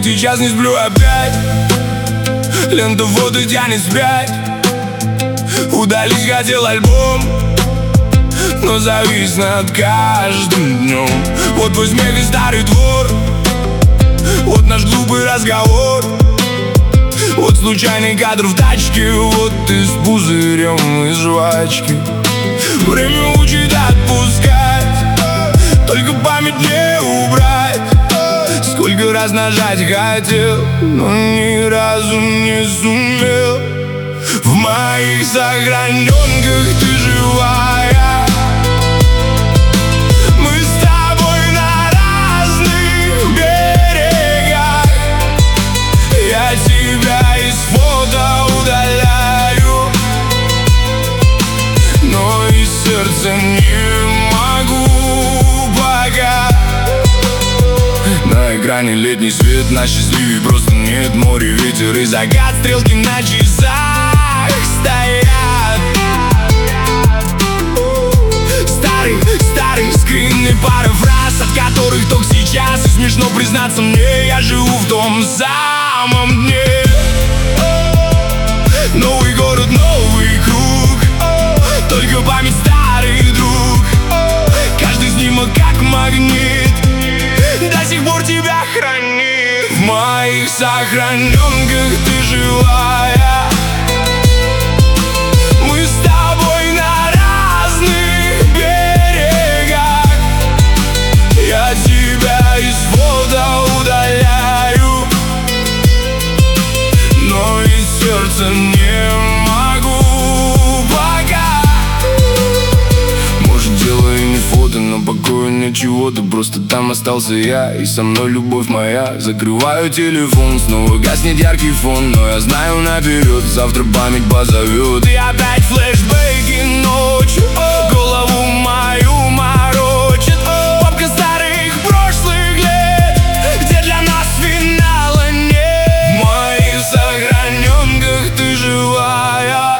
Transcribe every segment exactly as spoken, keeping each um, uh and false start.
сейчас не сплю опять. Лента фото тянет вспять. Удалить хотел альбом, но завис над каждым днем. Вот твой смех и старый двор, вот наш глупый разговор, вот случайный кадр в тачке, вот ты с пузырем из жвачки. Время учит отпускать, только память не убрать. Сколько раз нажать хотел, но ни разу не сумел. В моих сохраненках ты живая. Мы с тобой на разных берегах. Я тебя из фото удаляю, но из сердца не могу пока. На экране летний свет, на счастливее просто нет. Море, ветер и закат, стрелки на часах стоят. Старый, старый скринный парафраз, от которых только сейчас, и смешно признаться мне, я живу в том самом дне. Новый город, новый круг, только память старый друг. Каждый снимок как магнит до сих пор тебя хранит. В моих сохраненках ты живая. Мы с тобой на разных берегах. Я тебя из фото удаляю, но из сердца не могу пока. Может, дело и не фото, но покоя нет чего-то. Просто там остался я, и со мной любовь моя. Закрываю телефон, снова гаснет яркий фон, но я знаю наперед, завтра память позовет. И опять флешбеки ночью голову мою морочит. Папка старых прошлых лет, где для нас финала нет. В моих сохраненках ты живая.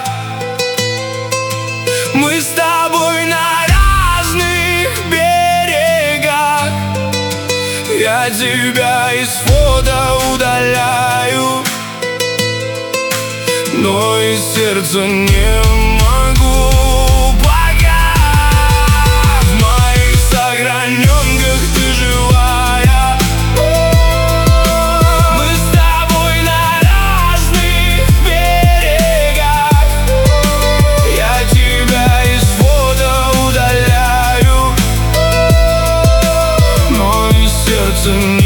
Мы с тобой на разных берегах. Я тебя из фото удаляю, но из сердца не могу пока. В моих сохраненках ты живая. Мы с тобой на разных берегах. Я тебя из фото удаляю, но из сердца не